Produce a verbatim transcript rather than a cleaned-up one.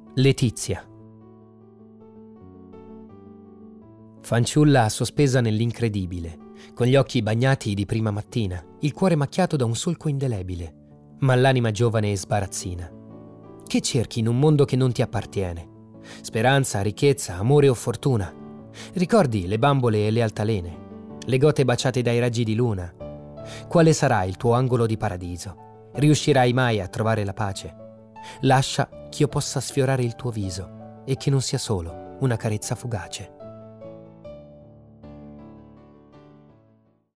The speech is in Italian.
Letizia. Fanciulla sospesa nell'incredibile, con gli occhi bagnati di prima mattina, il cuore macchiato da un solco indelebile, ma l'anima giovane e sbarazzina. Che cerchi in un mondo che non ti appartiene? Speranza, ricchezza, amore o fortuna? Ricordi le bambole e le altalene, le gote baciate dai raggi di luna? Quale sarà il tuo angolo di paradiso? Riuscirai mai a trovare la pace? Lascia che io possa sfiorare il tuo viso e che non sia solo una carezza fugace.